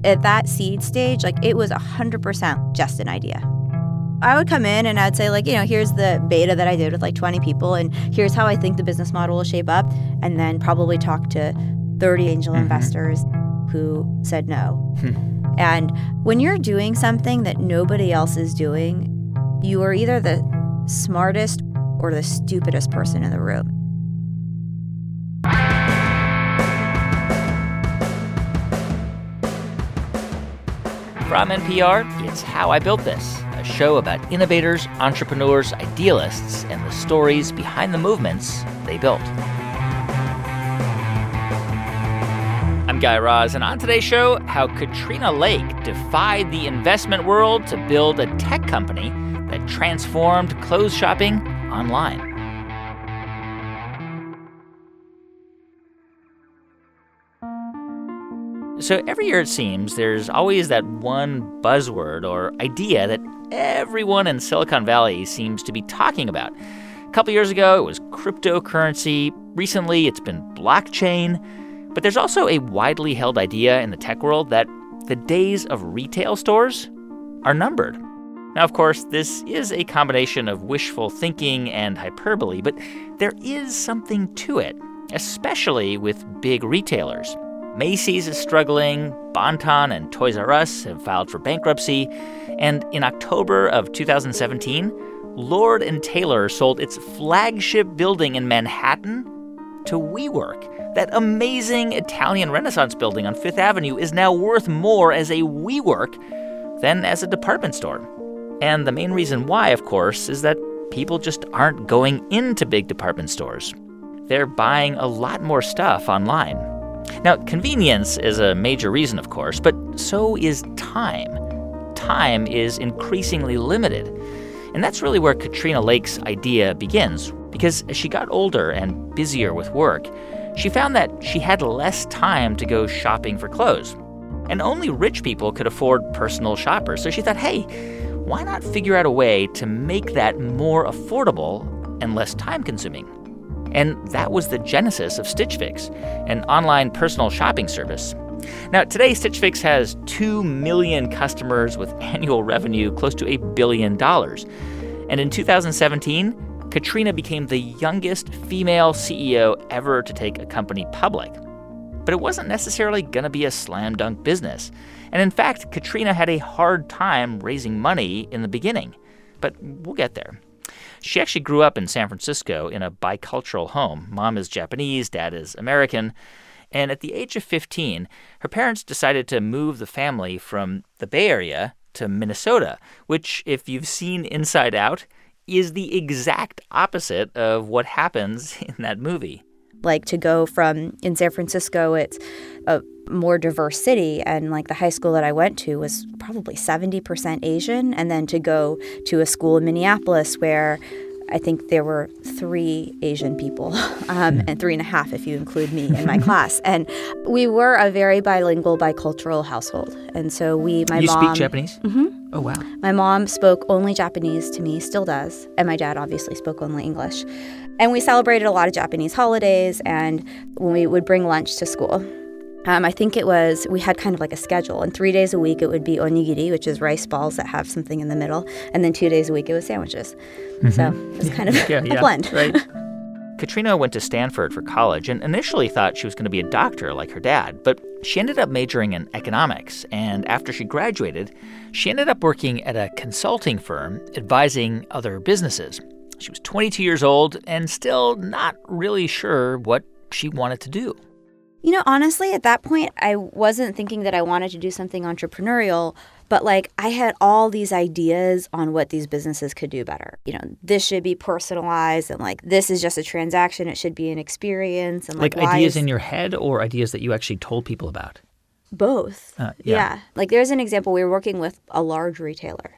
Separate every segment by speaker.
Speaker 1: At that seed stage, like, it was 100% just an idea. I would come in and I'd say, like, here's the beta that I did with like 20 people, and here's how I think the business model will shape up, and then probably talk to 30 angel investors who said no. And when you're doing something that nobody else is doing, you are either the smartest or the stupidest person in the room.
Speaker 2: From NPR, it's How I Built This, a show about innovators, entrepreneurs, idealists, and the stories behind the movements they built. I'm Guy Raz, and on today's show, how Katrina Lake defied the investment world to build a tech company that transformed clothes shopping online. So every year, it seems, there's always that one buzzword or idea that everyone in Silicon Valley seems to be talking about. A couple years ago, it was cryptocurrency. Recently, it's been blockchain. But there's also a widely held idea in the tech world that the days of retail stores are numbered. Now, of course, this is a combination of wishful thinking and hyperbole, but there is something to it, especially with big retailers. Macy's is struggling, Bon-Ton and Toys R Us have filed for bankruptcy, and in October of 2017, Lord & Taylor sold its flagship building in Manhattan to WeWork. That amazing Italian Renaissance building on Fifth Avenue is now worth more as a WeWork than as a department store. And the main reason why, of course, is that people just aren't going into big department stores. They're buying a lot more stuff online. Now, convenience is a major reason, of course, but so is time. Time is increasingly limited. And that's really where Katrina Lake's idea begins, because as she got older and busier with work, she found that she had less time to go shopping for clothes. And only rich people could afford personal shoppers. So she thought, hey, why not figure out a way to make that more affordable and less time-consuming? And that was the genesis of Stitch Fix, an online personal shopping service. Now, today, Stitch Fix has 2 million customers with annual revenue close to $1 billion. And in 2017, Katrina became the youngest female CEO ever to take a company public. But it wasn't necessarily going to be a slam dunk business. And in fact, Katrina had a hard time raising money in the beginning. But we'll get there. She actually grew up in San Francisco in a bicultural home. Mom is Japanese, dad is American. And at the age of 15, her parents decided to move the family from the Bay Area to Minnesota, which, if you've seen Inside Out, is the exact opposite of what happens in that movie.
Speaker 1: Like, to go from, in San Francisco, it's a more diverse city, and like the high school that I went to was probably 70% Asian, and then to go to a school in Minneapolis where I think there were 3 Asian people, and 3.5 if you include me in my class. And we were a very bilingual, bicultural household. And so my mom...
Speaker 2: You speak Japanese?
Speaker 1: Mm-hmm.
Speaker 2: Oh, wow.
Speaker 1: My mom spoke only Japanese to me, still does. And my dad obviously spoke only English. And we celebrated a lot of Japanese holidays, and when we would bring lunch to school. I think it was, we had kind of like a schedule. And 3 days a week it would be onigiri, which is rice balls that have something in the middle. And then 2 days a week it was sandwiches. Mm-hmm. So it's kind of a blend.
Speaker 2: Right. Katrina went to Stanford for college and initially thought she was going to be a doctor like her dad. But she ended up majoring in economics. And after she graduated, she ended up working at a consulting firm advising other businesses. She was 22 years old and still not really sure what she wanted to do.
Speaker 1: Honestly, at that point, I wasn't thinking that I wanted to do something entrepreneurial, but like I had all these ideas on what these businesses could do better. This should be personalized, and like this is just a transaction. It should be an experience. And
Speaker 2: like ideas in your head or ideas that you actually told people about?
Speaker 1: Both. Yeah. Like there's an example. We were working with a large retailer.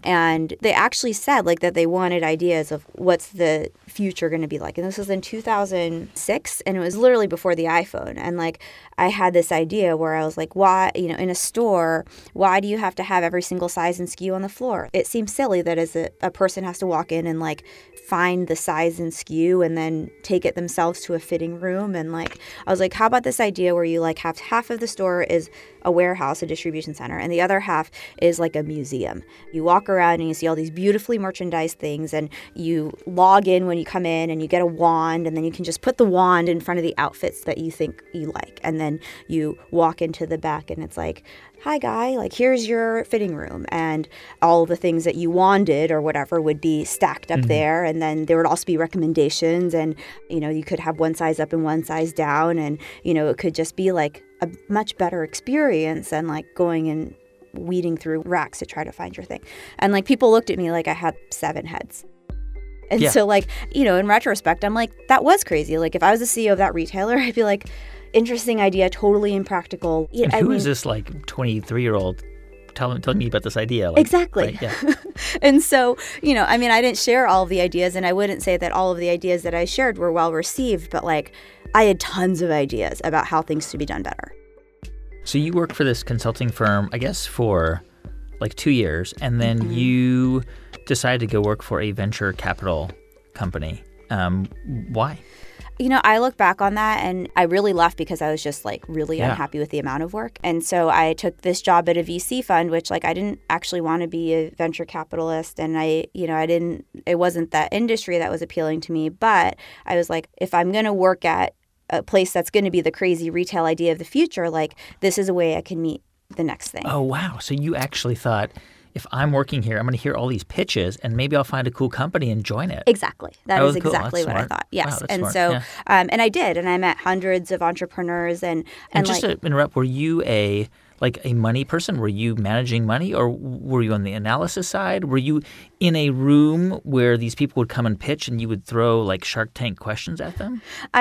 Speaker 1: And they actually said like that they wanted ideas of what's the future going to be like. And this was in 2006, and it was literally before the iPhone. And like I had this idea where I was like, why, in a store, why do you have to have every single size and SKU on the floor? It seems silly that as a person has to walk in and like find the size and SKU and then take it themselves to a fitting room. And like I was like, how about this idea where you like have half of the store is a warehouse, a distribution center, and the other half is like a museum. You walk around and you see all these beautifully merchandised things, and you log in when you come in and you get a wand, and then you can just put the wand in front of the outfits that you think you like. And then you walk into the back and it's like, hi guy, like here's your fitting room, and all the things that you wanted or whatever would be stacked up there. And then there would also be recommendations, and you could have one size up and one size down, and it could just be like a much better experience than like going and weeding through racks to try to find your thing. And like people looked at me like I had 7 heads. And so like, in retrospect, I'm like, that was crazy. Like if I was the CEO of that retailer, I'd be like, interesting idea, totally impractical.
Speaker 2: And who is this like 23-year-old telling me about this idea? Like,
Speaker 1: exactly.
Speaker 2: Right, yeah.
Speaker 1: And so, I didn't share all of the ideas, and I wouldn't say that all of the ideas that I shared were well received, but like I had tons of ideas about how things should be done better.
Speaker 2: So you worked for this consulting firm, I guess, for like 2 years, and then you decided to go work for a venture capital company. Why?
Speaker 1: I look back on that and I really left because I was just like really unhappy with the amount of work. And so I took this job at a VC fund, which like I didn't actually want to be a venture capitalist. And it wasn't that industry that was appealing to me. But I was like, if I'm going to work at a place that's going to be the crazy retail idea of the future, like this is a way I can meet the next thing.
Speaker 2: Oh, wow. So you actually thought, if I'm working here, I'm going to hear all these pitches, and maybe I'll find a cool company and join it.
Speaker 1: Exactly. That is
Speaker 2: cool.
Speaker 1: exactly what I thought. Yes.
Speaker 2: Wow, that's
Speaker 1: and
Speaker 2: smart.
Speaker 1: so,
Speaker 2: yeah.
Speaker 1: And I did, and I met hundreds of entrepreneurs, and
Speaker 2: just to interrupt, were you a money person? Were you managing money, or were you on the analysis side? Were you in a room where these people would come and pitch, and you would throw like Shark Tank questions at them?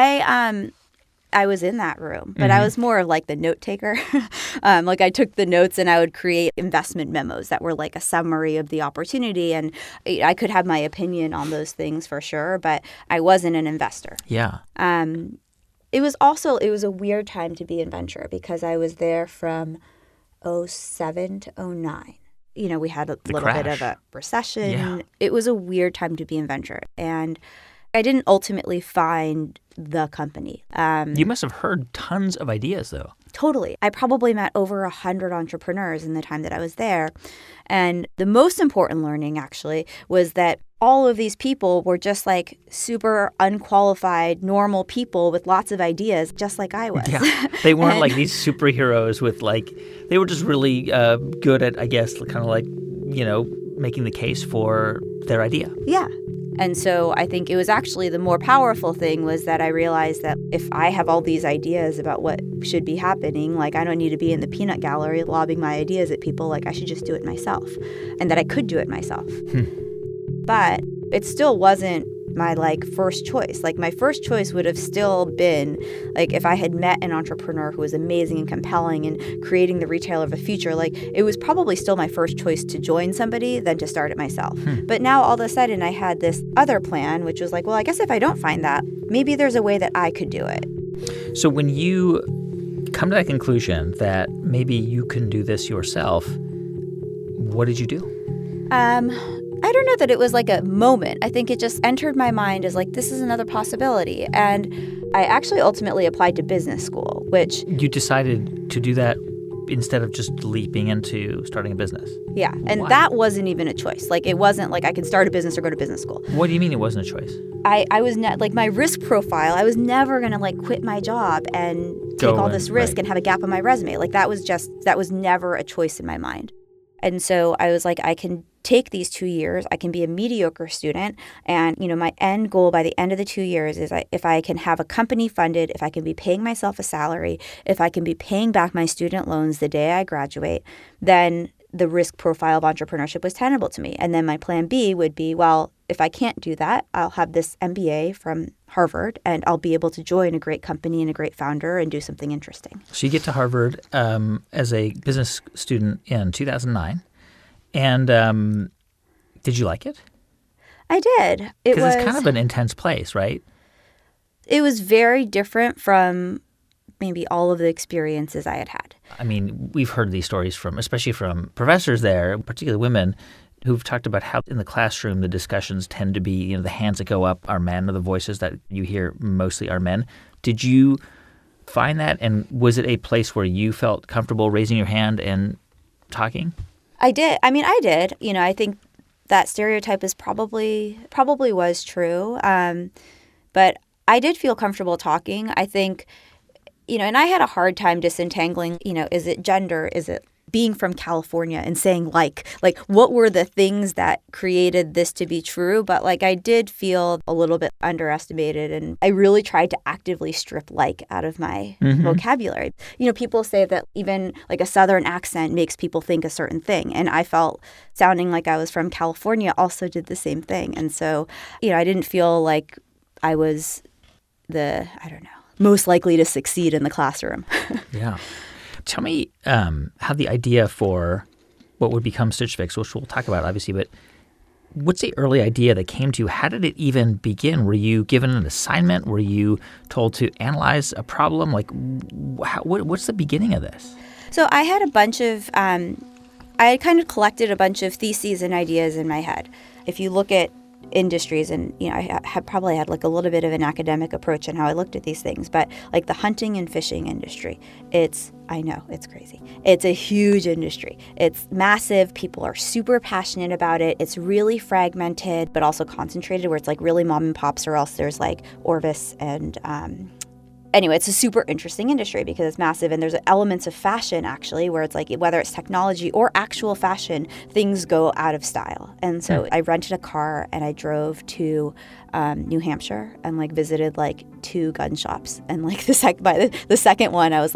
Speaker 1: I was in that room, but I was more of like the note taker. Like I took the notes and I would create investment memos that were like a summary of the opportunity. And I could have my opinion on those things for sure, but I wasn't an investor.
Speaker 2: Yeah.
Speaker 1: It was a weird time to be in venture because I was there from 2007 to 2009. We had a little bit of a recession.
Speaker 2: Yeah.
Speaker 1: It was a weird time to be in venture. And I didn't ultimately find the company.
Speaker 2: You must have heard tons of ideas, though.
Speaker 1: Totally. I probably met over 100 entrepreneurs in the time that I was there. And the most important learning, actually, was that all of these people were just like super unqualified, normal people with lots of ideas, just like I was.
Speaker 2: Yeah. They weren't like these superheroes with like, they were just really good at, I guess, kind of like, making the case for their idea.
Speaker 1: Yeah. And so I think it was actually the more powerful thing was that I realized that if I have all these ideas about what should be happening, like I don't need to be in the peanut gallery lobbing my ideas at people, like I should just do it myself, and that I could do it myself. But it still wasn't my like first choice. Like my first choice would have still been like if I had met an entrepreneur who was amazing and compelling and creating the retailer of the future, like it was probably still my first choice to join somebody than to start it myself. But now all of a sudden I had this other plan, which was like, well, I guess if I don't find that, maybe there's a way that I could do it.
Speaker 2: So when you come to that conclusion that maybe you can do this yourself, what did you do?
Speaker 1: I don't know that it was like a moment. I think it just entered my mind as like, this is another possibility. And I actually ultimately applied to business school, which...
Speaker 2: You decided to do that instead of just leaping into starting a business?
Speaker 1: Yeah. And
Speaker 2: Why?
Speaker 1: That wasn't even a choice. Like, it wasn't like I could start a business or go to business school.
Speaker 2: What do you mean it wasn't a choice?
Speaker 1: I was like my risk profile, I was never going to like quit my job and take all this risk and have a gap on my resume. Like that was never a choice in my mind. And so I was like, I can take these 2 years, I can be a mediocre student. And, my end goal by the end of the 2 years is if I can have a company funded, if I can be paying myself a salary, if I can be paying back my student loans the day I graduate, then the risk profile of entrepreneurship was tenable to me. And then my plan B would be, well, if I can't do that, I'll have this MBA from Harvard and I'll be able to join a great company and a great founder and do something interesting.
Speaker 2: So you get to Harvard as a business student in 2009. And Did you like it?
Speaker 1: I did.
Speaker 2: Because it's kind of an intense place, right?
Speaker 1: It was very different from maybe all of the experiences I had had.
Speaker 2: I mean, we've heard these stories especially from professors there, particularly women, who've talked about how in the classroom the discussions tend to be, the hands that go up are men, or the voices that you hear mostly are men. Did you find that? And was it a place where you felt comfortable raising your hand and talking?
Speaker 1: I did. I mean, I did. I think that stereotype is probably was true. But I did feel comfortable talking. I think, and I had a hard time disentangling, is it gender? Is it being from California and saying like what were the things that created this to be true? But I did feel a little bit underestimated, and I really tried to actively strip out of my vocabulary. People say that even a Southern accent makes people think a certain thing. And I felt sounding like I was from California also did the same thing. And so, I didn't feel like I was most likely to succeed in the classroom.
Speaker 2: Yeah. Tell me how the idea for what would become Stitch Fix, which we'll talk about obviously, but what's the early idea that came to you? How did it even begin? Were you given an assignment? Were you told to analyze a problem? What's the beginning of this?
Speaker 1: So I had a bunch of I had kind of collected a bunch of theses and ideas in my head. If you look at industries, and I probably had a little bit of an academic approach in how I looked at these things, but the hunting and fishing industry, I know it's crazy. It's a huge industry. It's massive. People are super passionate about it. It's really fragmented, but also concentrated, where it's really mom and pops, or else there's Orvis and anyway, it's a super interesting industry because it's massive, and there's elements of fashion actually where it's whether it's technology or actual fashion, things go out of style. And so I rented a car and I drove to New Hampshire and visited 2 gun shops. And by the second one, I was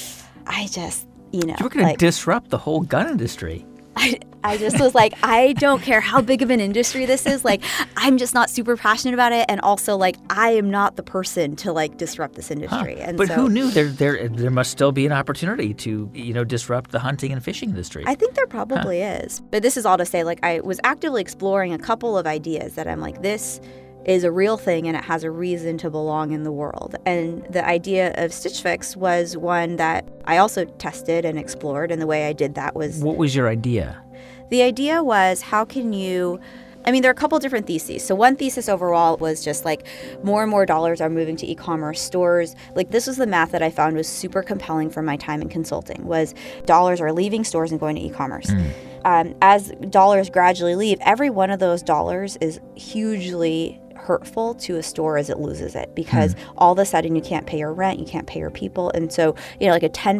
Speaker 1: I just,
Speaker 2: You were going to disrupt the whole gun industry.
Speaker 1: I just was I don't care how big of an industry this is. I'm just not super passionate about it. And also, I am not the person to, disrupt this industry.
Speaker 2: And but who knew there must still be an opportunity to, disrupt the hunting and fishing industry?
Speaker 1: I think there probably is. But this is all to say, I was actively exploring a couple of ideas that I'm this is a real thing and it has a reason to belong in the world. And the idea of Stitch Fix was one that I also tested and explored, and the way I did that was...
Speaker 2: What was your idea?
Speaker 1: The idea was, how can you... there are a couple different theses. So one thesis overall was just more and more dollars are moving to e-commerce stores. This was the math that I found was super compelling from my time in consulting, was dollars are leaving stores and going to e-commerce. As dollars gradually leave, every one of those dollars is hugely hurtful to a store as it loses it, because all of a sudden you can't pay your rent, you can't pay your people. And so, a 10%,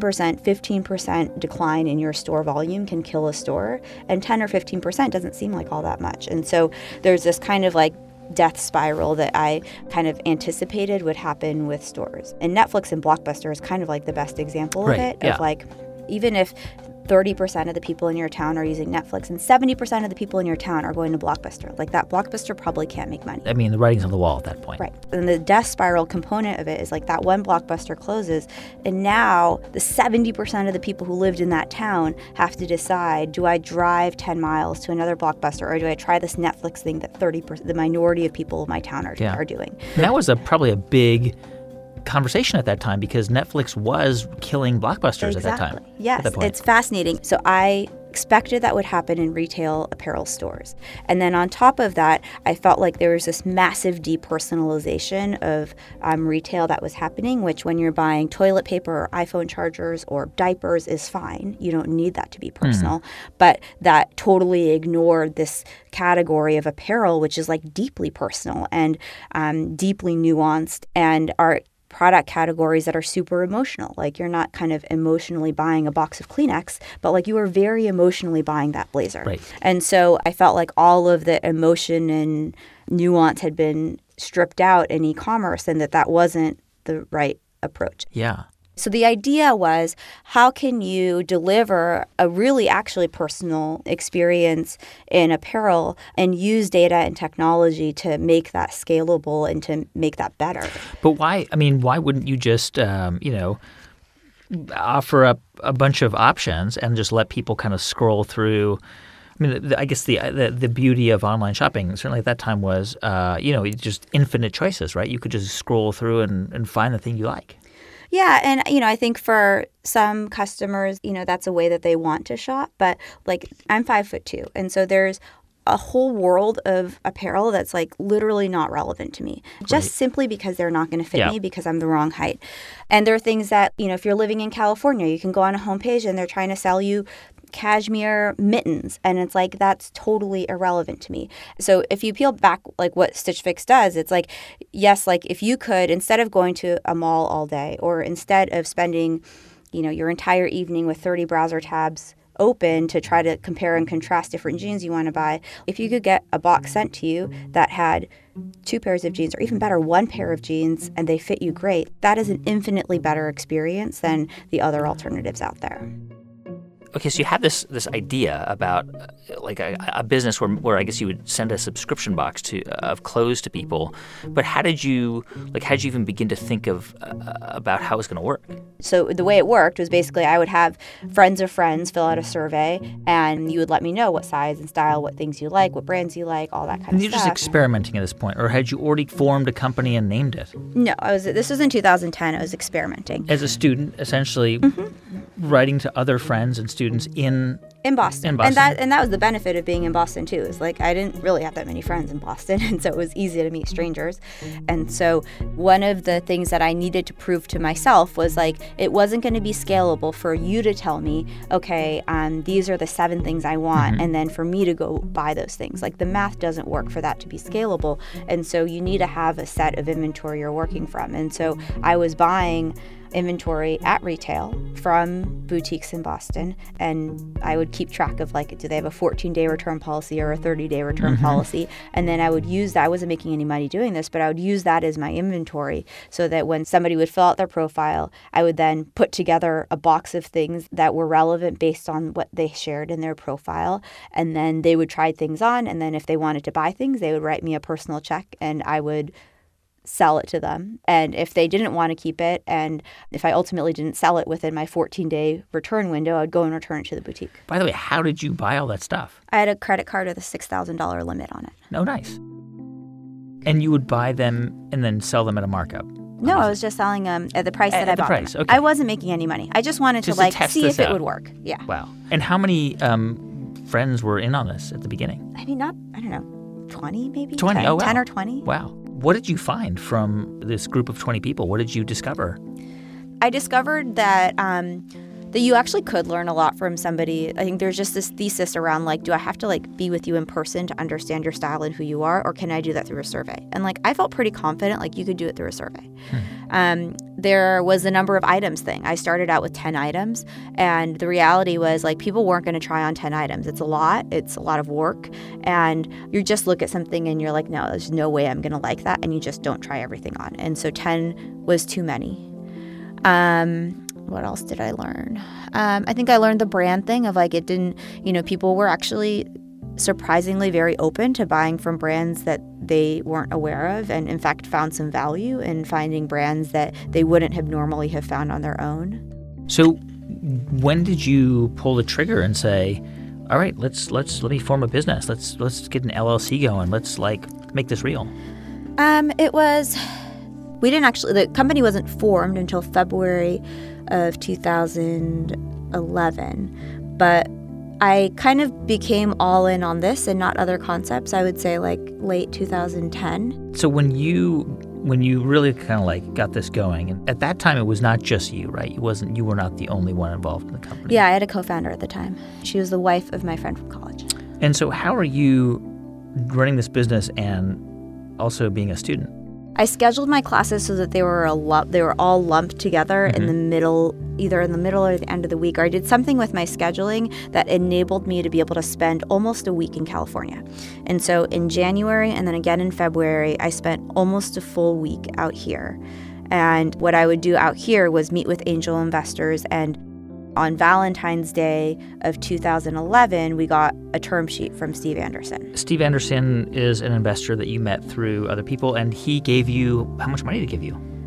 Speaker 1: 15% decline in your store volume can kill a store, and 10 or 15% doesn't seem like all that much. And so there's this kind of death spiral that I kind of anticipated would happen with stores. And Netflix and Blockbuster is kind of the best example of it, of even if 30% of the people in your town are using Netflix and 70% of the people in your town are going to Blockbuster. That Blockbuster probably can't make money.
Speaker 2: The writing's on the wall at that point.
Speaker 1: Right. And the death spiral component of it is that one Blockbuster closes, and now the 70% of the people who lived in that town have to decide, do I drive 10 miles to another Blockbuster, or do I try this Netflix thing that the minority of people in my town are doing?
Speaker 2: And that was probably a big conversation at that time, because Netflix was killing Blockbusters at that time.
Speaker 1: Yes, it's fascinating. So I expected that would happen in retail apparel stores. And then on top of that, I felt there was this massive depersonalization of retail that was happening, which when you're buying toilet paper or iPhone chargers or diapers is fine. You don't need that to be personal. But that totally ignored this category of apparel, which is deeply personal and deeply nuanced, and are product categories that are super emotional. You're not kind of emotionally buying a box of Kleenex, but you are very emotionally buying that blazer.
Speaker 2: Right.
Speaker 1: And so I felt all of the emotion and nuance had been stripped out in e-commerce, and that wasn't the right approach.
Speaker 2: Yeah.
Speaker 1: So the idea was, how can you deliver a really actually personal experience in apparel and use data and technology to make that scalable and to make that better?
Speaker 2: But why? Why wouldn't you just, offer up a bunch of options and just let people kind of scroll through I mean, I guess the beauty of online shopping, certainly at that time, was, just infinite choices, right? You could just scroll through and find the thing you like.
Speaker 1: Yeah, and I think for some customers, that's a way that they want to shop. But like, I'm 5'2", and so there's a whole world of apparel that's like literally not relevant to me, just simply because they're not going to fit me because I'm the wrong height. And there are things that, if you're living in California, you can go on a homepage and they're trying to sell you cashmere mittens, and it's like, that's totally irrelevant to me. So if you peel back like what Stitch Fix does, it's like, yes, like if you could, instead of going to a mall all day, or instead of spending your entire evening with 30 browser tabs open to try to compare and contrast different jeans you want to buy, if you could get a box sent to you that had 2 pairs of jeans, or even better, 1 pair of jeans, and they fit you great, that is an infinitely better experience than the other alternatives out there.
Speaker 2: Okay, so you have this idea about like a business where I guess you would send a subscription box of clothes to people, but how did you even begin to think of about how it's going to work?
Speaker 1: So the way it worked was basically I would have friends of friends fill out a survey, and you would let me know what size and style, what things you like, what brands you like, all that kind of stuff.
Speaker 2: And you're just experimenting at this point, or had you already formed a company and named it?
Speaker 1: No, this was in 2010. I was experimenting.
Speaker 2: As a student, essentially writing to other friends and students in
Speaker 1: Boston. And that was the benefit of being in Boston too. Is like I didn't really have that many friends in Boston, and so it was easy to meet strangers. And so one of the things that I needed to prove to myself was like it wasn't going to be scalable for you to tell me, okay, these are the 7 things I want, and then for me to go buy those things. Like the math doesn't work for that to be scalable, and so you need to have a set of inventory you're working from. And so I was buying inventory at retail from boutiques in Boston, and I would keep track of like, do they have a 14-day return policy or a 30-day return policy? And then I would use that. I wasn't making any money doing this, but I would use that as my inventory so that when somebody would fill out their profile, I would then put together a box of things that were relevant based on what they shared in their profile. And then they would try things on, and then if they wanted to buy things, they would write me a personal check, and I would sell it to them. And if they didn't want to keep it, and if I ultimately didn't sell it within my 14-day return window, I'd go and return it to the boutique.
Speaker 2: By the way, how did you buy all that stuff?
Speaker 1: I had a credit card with a $6,000 limit on it.
Speaker 2: Oh, nice. And you would buy them and then sell them at a markup?
Speaker 1: No, I was just selling them at the price that I bought them.
Speaker 2: Okay.
Speaker 1: I wasn't making any money. I just wanted to see if it would work. Yeah.
Speaker 2: Wow. And how many friends were in on this at the beginning?
Speaker 1: I mean, I don't know, 20 maybe?
Speaker 2: 20,
Speaker 1: 10,
Speaker 2: oh wow.
Speaker 1: 10 or 20.
Speaker 2: Wow. What did you find from this group of 20 people? What did you discover?
Speaker 1: I discovered that that you actually could learn a lot from somebody. I think there's just this thesis around like, do I have to like be with you in person to understand your style and who you are, or can I do that through a survey? And like I felt pretty confident like you could do it through a survey. There was the number of items thing. I started out with 10 items, and the reality was like people weren't going to try on 10 items. It's a lot of work, and you just look at something and you're like, no, there's no way I'm going to like that, and you just don't try everything on. And so 10 was too many. What else did I learn? I think I learned the brand thing of like it didn't, people were actually surprisingly very open to buying from brands that they weren't aware of, and in fact found some value in finding brands that they wouldn't have normally have found on their own. So
Speaker 2: when did you pull the trigger and say, all right, let me form a business. Let's get an LLC going. Let's like make this real. The company wasn't formed until February of 2011, but I kind of became all in on this and not other concepts, I would say like late 2010. So when you really kind of like got this going, and at that time it was not just you, right? You were not the only one involved in the company.
Speaker 1: Yeah, I had a co-founder at the time. She was the wife of my friend from college.
Speaker 2: And so how are you running this business and also being a student?
Speaker 1: I scheduled my classes so that they were all lumped together in the middle, either in the middle or the end of the week, or I did something with my scheduling that enabled me to be able to spend almost a week in California. And so in January and then again in February, I spent almost a full week out here. And what I would do out here was meet with angel investors, and on Valentine's Day of 2011, we got a term sheet from Steve Anderson.
Speaker 2: Steve Anderson is an investor that you met through other people, and he gave you, how much money did he give you?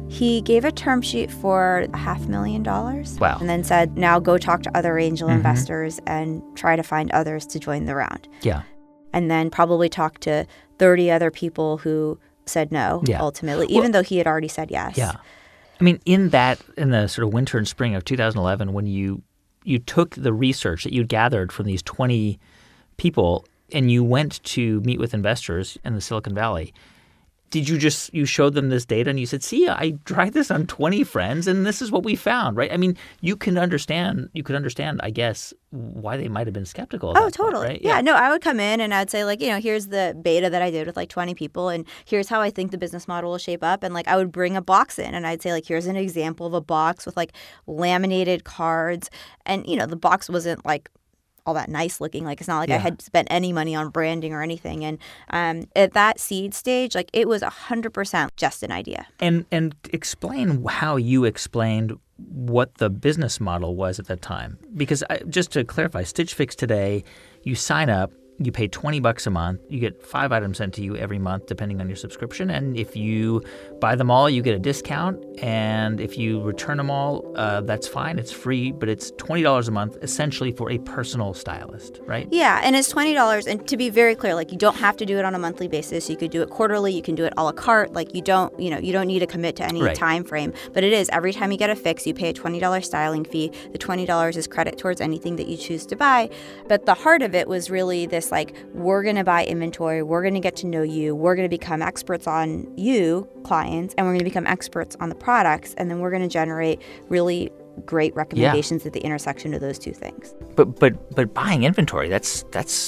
Speaker 1: He gave a term sheet for $500,000.
Speaker 2: Wow.
Speaker 1: And then said, now go talk to other angel investors and try to find others to join the round.
Speaker 2: Yeah.
Speaker 1: And then probably talk to 30 other people who said no, ultimately, even though he had already said yes.
Speaker 2: Yeah. I mean, in the sort of winter and spring of 2011, when you took the research that you'd gathered from these 20 people and you went to meet with investors in the Silicon Valley, did you showed them this data and you said, see, I tried this on 20 friends and this is what we found, right? I mean, you could understand, I guess, why they might have been skeptical.
Speaker 1: Oh, totally. Right? Yeah, no, I would come in and I'd say, like, here's the beta that I did with like 20 people and here's how I think the business model will shape up. And like, I would bring a box in and I'd say, like, here's an example of a box with like laminated cards. And, the box wasn't like all that nice looking. Like, it's not like I had spent any money on branding or anything. And at that seed stage, like, it was 100% just an idea.
Speaker 2: And explain how you explained what the business model was at that time. Because just to clarify, Stitch Fix today, you sign up, you pay $20 a month. You get 5 items sent to you every month, depending on your subscription. And if you buy them all, you get a discount. And if you return them all, that's fine. It's free, but it's $20 a month, essentially for a personal stylist, right?
Speaker 1: Yeah, and it's $20. And to be very clear, like, you don't have to do it on a monthly basis. You could do it quarterly. You can do it a la carte. Like, you don't need to commit to any time frame. But it is every time you get a fix, you pay a $20 styling fee. The $20 is credit towards anything that you choose to buy. But the heart of it was really this, like, we're going to buy inventory, we're going to get to know you, we're going to become experts on you, clients, and we're going to become experts on the products, and then we're going to generate really great recommendations at the intersection of those two things.
Speaker 2: But buying inventory, that's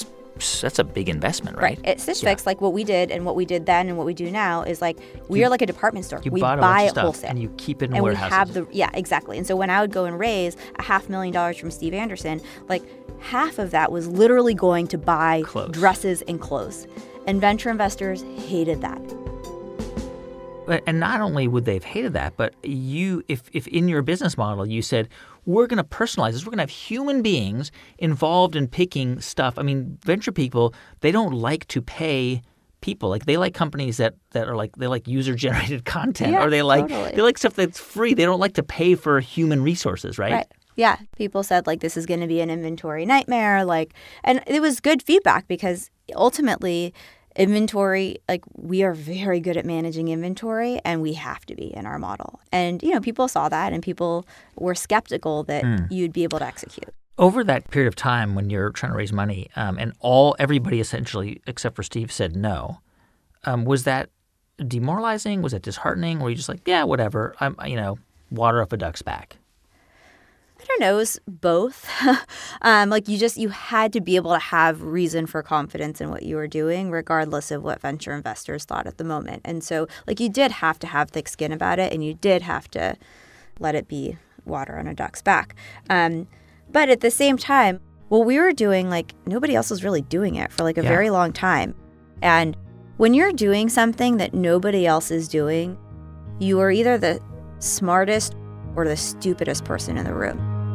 Speaker 2: a big investment, right?
Speaker 1: Right. At Stitch Fix, like, what we did and what we did then and what we do now is, like, we are like a department store.
Speaker 2: You
Speaker 1: we
Speaker 2: buy
Speaker 1: it wholesale.
Speaker 2: And you keep it in
Speaker 1: and
Speaker 2: warehouses.
Speaker 1: We have exactly. And so when I would go and raise $500,000 from Steve Anderson, like, half of that was literally going to buy dresses and clothes. And venture investors hated that.
Speaker 2: And not only would they have hated that, but if in your business model you said, we're going to personalize this, we're going to have human beings involved in picking stuff. I mean, venture people, they don't like to pay people. Like, they like companies that are like, they like user-generated content, or they like stuff that's free. They don't like to pay for human resources, right?
Speaker 1: Right. Yeah. People said, like, this is going to be an inventory nightmare. Like, and it was good feedback because ultimately inventory, like, we are very good at managing inventory and we have to be in our model. And, people saw that and people were skeptical that you'd be able to execute.
Speaker 2: Over that period of time when you're trying to raise money and everybody essentially, except for Steve, said no, was that demoralizing? Was it disheartening? Were you just like, yeah, whatever, water off a duck's back?
Speaker 1: I don't know. It was both. Like, you had to be able to have reason for confidence in what you were doing, regardless of what venture investors thought at the moment. And so, like, you did have to have thick skin about it, and you did have to let it be water on a duck's back. But at the same time, what we were doing, like, nobody else was really doing it for, like, a very long time. And when you're doing something that nobody else is doing, you are either the smartest or the stupidest person in the room.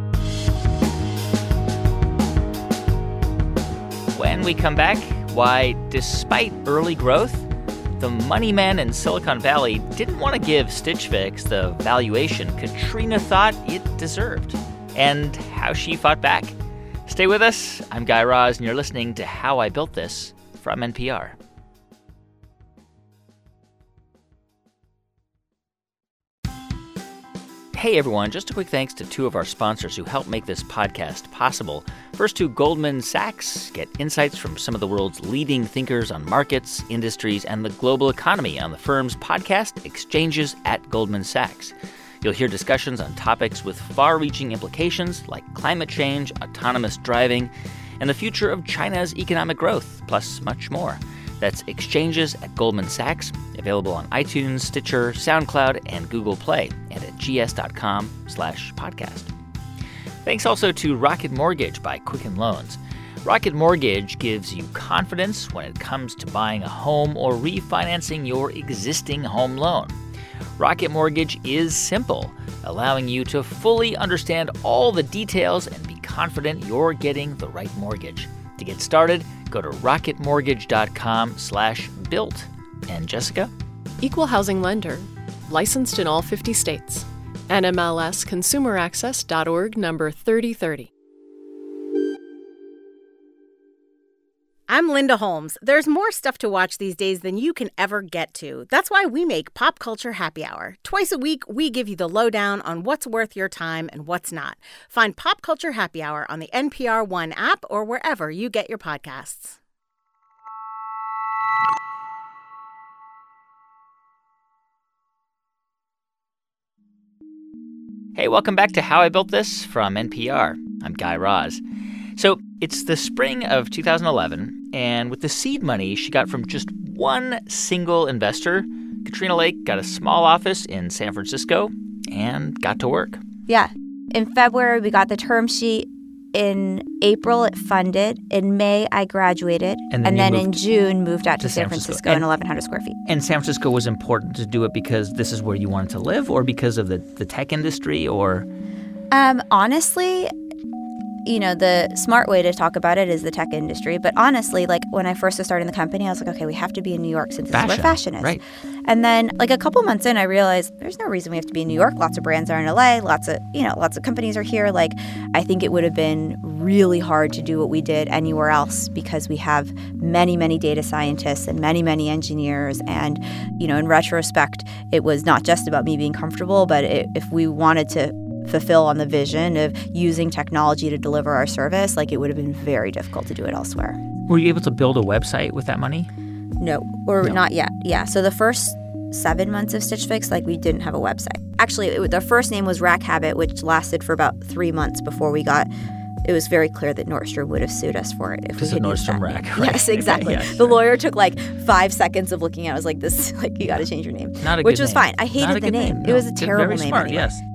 Speaker 2: When we come back, why, despite early growth, the money men in Silicon Valley didn't want to give Stitch Fix the valuation Katrina thought it deserved, and how she fought back. Stay with us. I'm Guy Raz, and you're listening to How I Built This from NPR. Hey everyone, just a quick thanks to two of our sponsors who help make this podcast possible. First to Goldman Sachs. Get insights from some of the world's leading thinkers on markets, industries, and the global economy on the firm's podcast, Exchanges at Goldman Sachs. You'll hear discussions on topics with far-reaching implications like climate change, autonomous driving, and the future of China's economic growth, plus much more. That's Exchanges at Goldman Sachs, available on iTunes, Stitcher, SoundCloud, and Google Play, and at gs.com/podcast. Thanks also to Rocket Mortgage by Quicken Loans. Rocket Mortgage gives you confidence when it comes to buying a home or refinancing your existing home loan. Rocket Mortgage is simple, allowing you to fully understand all the details and be confident you're getting the right mortgage. To get started, go to rocketmortgage.com/built. And Jessica?
Speaker 3: Equal housing lender. Licensed in all 50 states. NMLSConsumerAccess.org number 3030.
Speaker 4: I'm Linda Holmes. There's more stuff to watch these days than you can ever get to. That's why we make Pop Culture Happy Hour. Twice a week, we give you the lowdown on what's worth your time and what's not. Find Pop Culture Happy Hour on the NPR One app or wherever you get your podcasts.
Speaker 2: Hey, welcome back to How I Built This from NPR. I'm Guy Raz. So it's the spring of 2011, and with the seed money she got from just one single investor, Katrina Lake got a small office in San Francisco and got to work.
Speaker 1: Yeah. In February, we got the term sheet. In April, it funded. In May, I graduated. And then in June, moved out to San Francisco in 1,100 square feet.
Speaker 2: And San Francisco was important to do it because this is where you wanted to live, or because of the tech industry, or?
Speaker 1: Honestly, you know, the smart way to talk about it is the tech industry. But honestly, like when I first was starting the company, I was like, okay, we have to be in New York since this is where fashion is.
Speaker 2: Right.
Speaker 1: And then like a couple months in, I realized there's no reason we have to be in New York. Lots of brands are in LA. Lots of companies are here. Like I think it would have been really hard to do what we did anywhere else because we have many, many data scientists and many, many engineers. And, you know, in retrospect, it was not just about me being comfortable, but if we wanted to fulfill on the vision of using technology to deliver our service, like it would have been very difficult to do it elsewhere.
Speaker 2: Were you able to build a website with that money?
Speaker 1: No, not yet. Yeah. So the first 7 months of Stitch Fix, like we didn't have a website. Actually, the first name was Rack Habit, which lasted for about 3 months before it was very clear that Nordstrom would have sued us for it if we had used that
Speaker 2: Rack,
Speaker 1: name.
Speaker 2: right?
Speaker 1: Yes, exactly.
Speaker 2: Yes.
Speaker 1: The lawyer took like 5 seconds of looking at it. I was like, this, like, you got to change your name.
Speaker 2: Not a
Speaker 1: which
Speaker 2: good
Speaker 1: was
Speaker 2: name.
Speaker 1: fine. I hated the name.
Speaker 2: No.
Speaker 1: It was a terrible
Speaker 2: very
Speaker 1: name
Speaker 2: smart,
Speaker 1: anyway.
Speaker 2: Yes.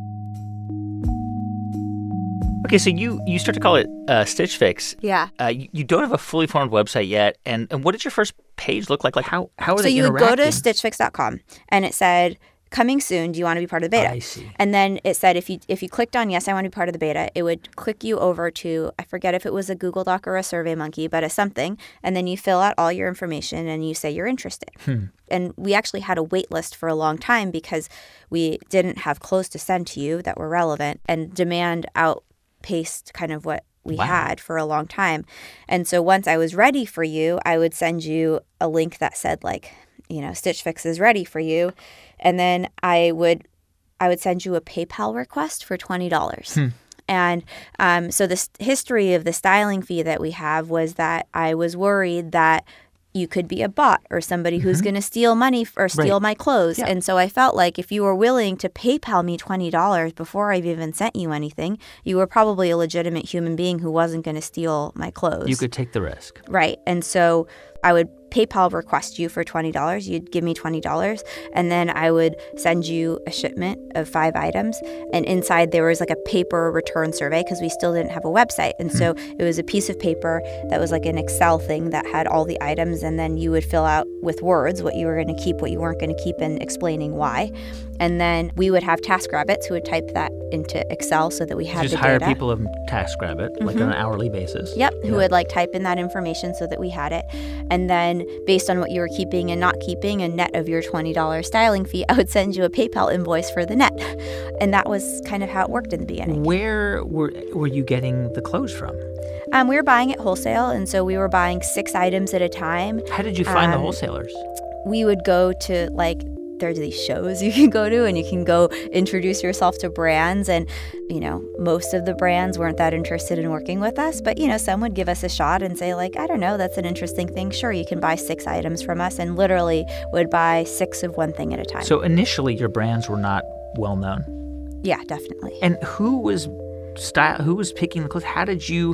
Speaker 2: Okay, so you start to call it Stitch Fix.
Speaker 1: Yeah.
Speaker 2: You don't have a fully formed website yet. And what did your first page look like? Like how is it interacting?
Speaker 1: So you would go to stitchfix.com and it said, coming soon, do you want to be part of the beta?
Speaker 2: I see.
Speaker 1: And then it said if you clicked on yes, I want to be part of the beta, it would click you over to, I forget if it was a Google Doc or a SurveyMonkey, but a something. And then you fill out all your information and you say you're interested. And we actually had a wait list for a long time because we didn't have clothes to send to you that were relevant, and demand outpaced kind of what we had for a long time. And so once I was ready for you, I would send you a link that said like, you know, Stitch Fix is ready for you. And then I would send you a PayPal request for $20. And so the history of the styling fee that we have was that I was worried that you could be a bot or somebody who's going to steal money or steal my clothes. Yeah. And so I felt like if you were willing to PayPal me $20 before I've even sent you anything, you were probably a legitimate human being who wasn't going to steal my clothes.
Speaker 2: You could take the risk.
Speaker 1: Right. And so I would PayPal request you for $20. You'd give me $20. And then I would send you a shipment of 5 items. And inside there was like a paper return survey because we still didn't have a website. And so it was a piece of paper that was like an Excel thing that had all the items. And then you would fill out with words what you were going to keep, what you weren't going to keep, and explaining why. And then we would have TaskRabbits who would type that into Excel so that we had the data.
Speaker 2: Just hire people of TaskRabbit, like on an hourly basis.
Speaker 1: Yep, who would like type in that information so that we had it. And then based on what you were keeping and not keeping, a net of your $20 styling fee, I would send you a PayPal invoice for the net. And that was kind of how it worked in the beginning.
Speaker 2: Where were you getting the clothes from?
Speaker 1: We were buying at wholesale, and so we were buying 6 items at a time.
Speaker 2: How did you find the wholesalers?
Speaker 1: We would go to there's these shows you can go to, and you can go introduce yourself to brands. And, you know, most of the brands weren't that interested in working with us. But, you know, some would give us a shot and say, like, I don't know, that's an interesting thing. Sure, you can buy 6 items from us, and literally would buy 6 of one thing at a time.
Speaker 2: So initially your brands were not well known? Yeah,
Speaker 1: definitely.
Speaker 2: And who was picking the clothes? How did you...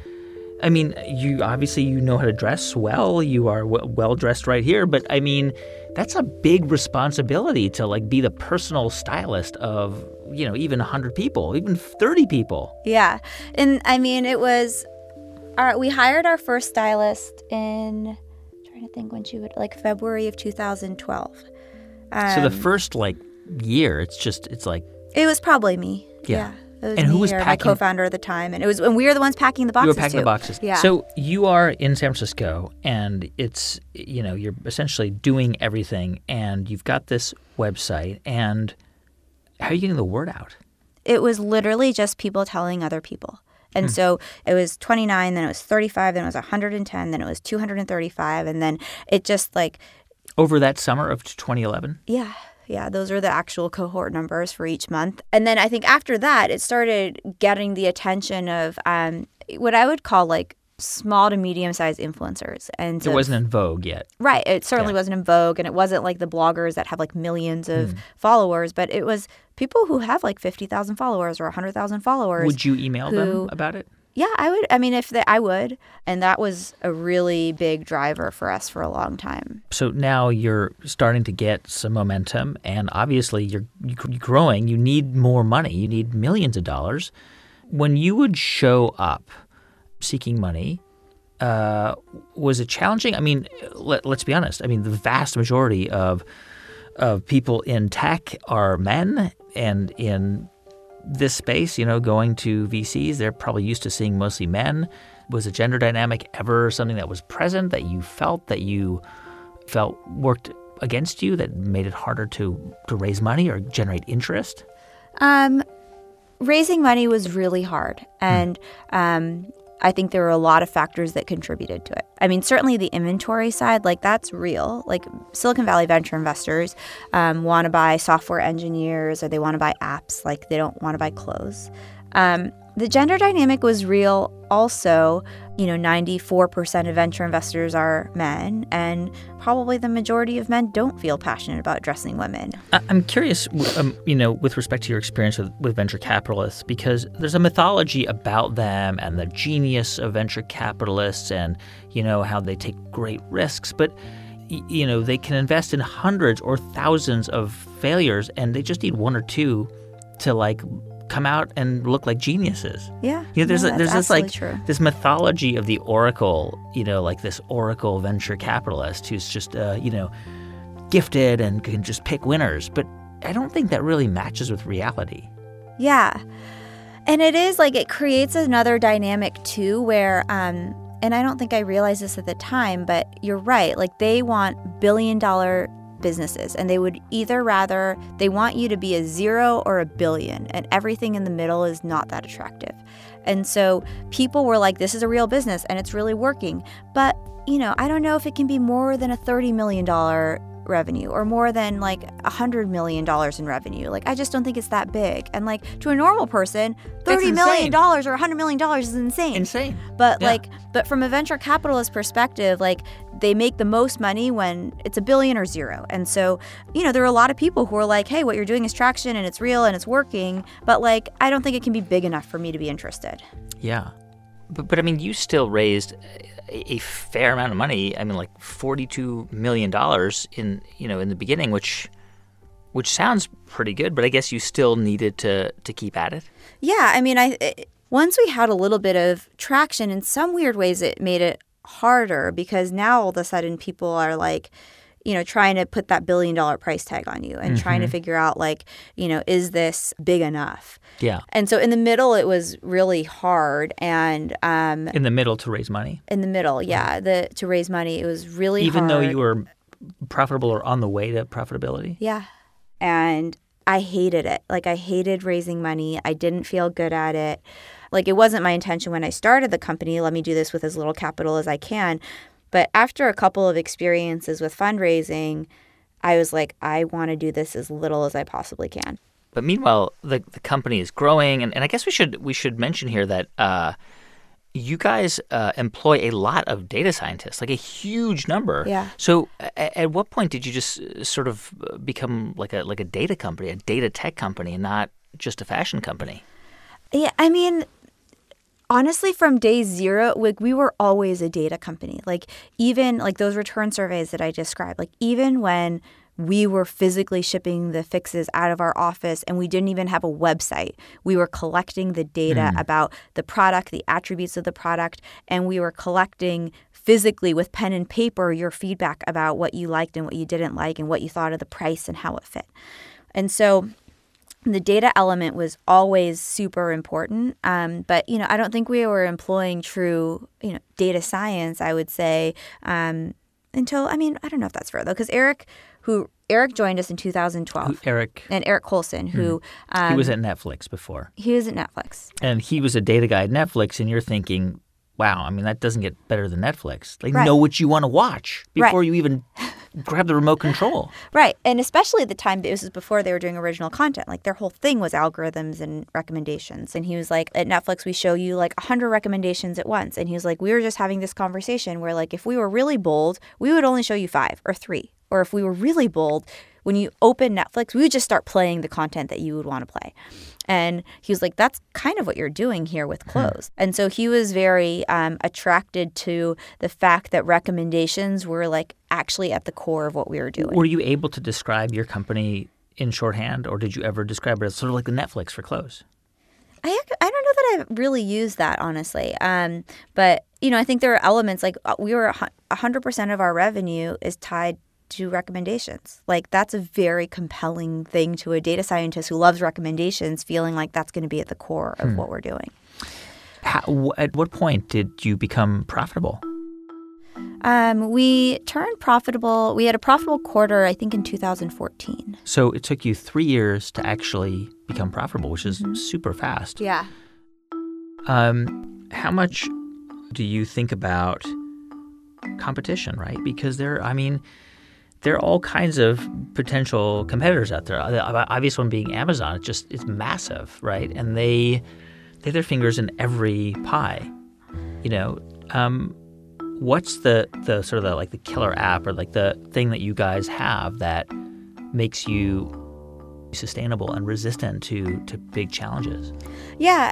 Speaker 2: I mean, you obviously you know how to dress well. You are well dressed right here. But I mean, that's a big responsibility to like be the personal stylist of, you know, even 100 people, even 30 people. Yeah.
Speaker 1: And I mean, it was we hired our first stylist in, I'm trying to think when she would, like February of 2012.
Speaker 2: So the first like year, it's like.
Speaker 1: It was probably me.
Speaker 2: Yeah.
Speaker 1: It was
Speaker 2: And
Speaker 1: me
Speaker 2: who was
Speaker 1: or my
Speaker 2: packing-
Speaker 1: co-founder at the time, and we were the ones packing the boxes.
Speaker 2: You were packing
Speaker 1: too.
Speaker 2: the boxes.
Speaker 1: Yeah.
Speaker 2: So you are in San Francisco, and it's, you're essentially doing everything, and you've got this website, and how are you getting the word out?
Speaker 1: It was literally just people telling other people. And so it was 29, then it was 35, then it was 110, then it was 235, and then it just like...
Speaker 2: Over that summer of 2011?
Speaker 1: Yeah, those are the actual cohort numbers for each month. And then I think after that, it started getting the attention of what I would call like small to medium-sized influencers. And so,
Speaker 2: It wasn't in vogue yet.
Speaker 1: Right. It certainly
Speaker 2: Yeah.
Speaker 1: wasn't in vogue, and it wasn't like the bloggers that have like millions of followers, but it was people who have like 50,000 followers or 100,000 followers.
Speaker 2: Would you email them about it?
Speaker 1: Yeah, I would. I mean, I would. And that was a really big driver for us for a long time.
Speaker 2: So now you're starting to get some momentum, and obviously you're growing. You need more money. You need millions of dollars. When you would show up seeking money, was it challenging? I mean, let's be honest. I mean, the vast majority of people in tech are men, and in this space, going to VCs, they're probably used to seeing mostly men. Was a gender dynamic ever something that was present that you felt worked against you, that made it harder to raise money or generate interest?
Speaker 1: Raising money was really hard, and I think there were a lot of factors that contributed to it. I mean, certainly the inventory side, like that's real. Like Silicon Valley venture investors want to buy software engineers, or they want to buy apps. Like they don't want to buy clothes. The gender dynamic was real also. 94% of venture investors are men, and probably the majority of men don't feel passionate about dressing women.
Speaker 2: I'm curious, with respect to your experience with venture capitalists, because there's a mythology about them and the genius of venture capitalists, and, how they take great risks. But, they can invest in hundreds or thousands of failures, and they just need one or two to, come out and look like geniuses.
Speaker 1: Yeah.
Speaker 2: There's this
Speaker 1: true.
Speaker 2: this mythology of the oracle, like this oracle venture capitalist who's just gifted and can just pick winners. But I don't think that really matches with reality.
Speaker 1: Yeah. And it is it creates another dynamic too, where and I don't think I realized this at the time, but you're right. They want billion-dollar businesses, and they would they want you to be a 0 or a billion, and everything in the middle is not that attractive. And so people were like, this is a real business and it's really working, but I don't know if it can be more than a $30 million revenue or more than $100 million in revenue. I just don't think it's that big. And to a normal person, $30 million or $100 million is insane. But
Speaker 2: yeah.
Speaker 1: But from a venture capitalist perspective, they make the most money when it's a billion or 0. And so, there are a lot of people who are like, hey, what you're doing is traction and it's real and it's working, but I don't think it can be big enough for me to be interested.
Speaker 2: Yeah. But I mean, you still raised a fair amount of money. I mean, $42 million in the beginning, which sounds pretty good, but I guess you still needed to keep at it.
Speaker 1: Yeah, I mean, once we had a little bit of traction, in some weird ways it made it harder, because now all of a sudden people are trying to put that $1 billion price tag on you and trying to figure out is this big enough?
Speaker 2: Yeah.
Speaker 1: And so in the middle, it was really hard. And
Speaker 2: in the middle to raise money?
Speaker 1: In the middle, yeah. To raise money, it was really
Speaker 2: Even
Speaker 1: hard.
Speaker 2: though you were profitable or on the way to profitability?
Speaker 1: Yeah. And I hated it. I hated raising money. I didn't feel good at it. It wasn't my intention when I started the company, let me do this with as little capital as I can. But after a couple of experiences with fundraising, I was like, I want to do this as little as I possibly can.
Speaker 2: But meanwhile, the company is growing, and I guess we should mention here that you guys employ a lot of data scientists, a huge number.
Speaker 1: Yeah.
Speaker 2: So at what point did you just sort of become like a data company, a data tech company, and not just a fashion company?
Speaker 1: Yeah, I mean, honestly, from day 0, we were always a data company. Even those return surveys that I described, even when we were physically shipping the fixes out of our office and we didn't even have a website, we were collecting the data about the product, the attributes of the product, and we were collecting physically with pen and paper your feedback about what you liked and what you didn't like and what you thought of the price and how it fit. And so the data element was always super important. But, I don't think we were employing true, data science, I would say, until, I don't know if that's fair, though, because Eric joined us in 2012.
Speaker 2: Eric?
Speaker 1: And Eric Colson, who...
Speaker 2: he was at Netflix before.
Speaker 1: He was at Netflix.
Speaker 2: And he was a data guy at Netflix, and you're thinking, wow, that doesn't get better than Netflix. They know what you want to watch before you even grab the remote control.
Speaker 1: Right. And especially at the time, this was before they were doing original content. Like, their whole thing was algorithms and recommendations. And he was like, at Netflix, we show you 100 recommendations at once. And he was like, we were just having this conversation where, if we were really bold, we would only show you 5 or 3. Or if we were really bold, when you open Netflix, we would just start playing the content that you would want to play. And he was like, that's kind of what you're doing here with Close. And so he was very attracted to the fact that recommendations were actually at the core of what we were doing.
Speaker 2: Were you able to describe your company in shorthand, or did you ever describe it as sort of like the Netflix for Close?
Speaker 1: I don't know that I've really used that, honestly. But, I think there are elements we were 100% of our revenue is tied to recommendations. That's a very compelling thing to a data scientist who loves recommendations, feeling like that's going to be at the core of what we're doing.
Speaker 2: At what point did you become profitable?
Speaker 1: We turned profitable. We had a profitable quarter, I think, in 2014.
Speaker 2: So it took you 3 years to actually become profitable, which is super fast.
Speaker 1: Yeah.
Speaker 2: How much do you think about competition, right? Because there are all kinds of potential competitors out there. The obvious one being Amazon. It's massive, right? And they have their fingers in every pie. What's the sort of the killer app or the thing that you guys have that makes you sustainable and resistant to big challenges?
Speaker 1: Yeah,